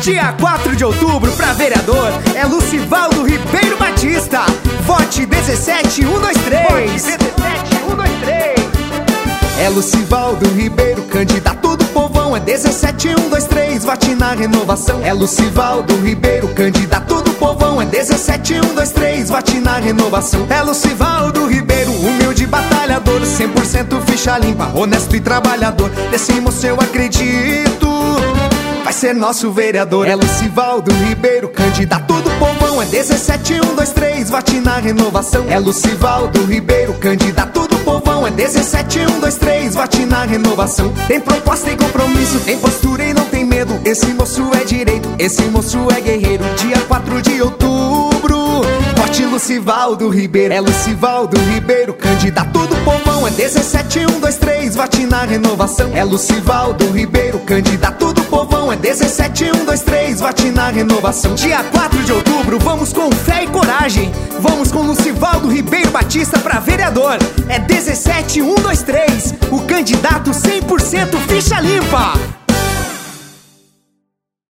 Dia 4 de outubro, pra vereador, é Lucivaldo Ribeiro Batista. Vote 17123. Vote 17123. É Lucivaldo Ribeiro, candidato do povão, é 17123. Vote na renovação. É Lucivaldo Ribeiro, candidato do povão, é 17123. Vote na renovação. É Lucivaldo Ribeiro, humilde batalhador, 100% ficha limpa, honesto e trabalhador. Nesse moço eu acredito, vai ser nosso vereador. É Lucivaldo Ribeiro, candidato do povão, é 17123. Vote na renovação. É Lucivaldo Ribeiro, candidato do povão, é 17123. Vote na renovação. Tem proposta e compromisso, tem postura e não tem medo. Esse moço é direito, esse moço é guerreiro. Dia 4 de outubro, vote Lucivaldo Ribeiro. É Lucivaldo Ribeiro, candidato do povão, é 17123. Vote na renovação. É Lucivaldo Ribeiro, candidato do povão, é 17123. Vote na renovação. Dia 4 de outubro, vamos com fé e coragem. Vamos com Lucivaldo Ribeiro Batista pra vereador. É 17123, o candidato 100% ficha limpa.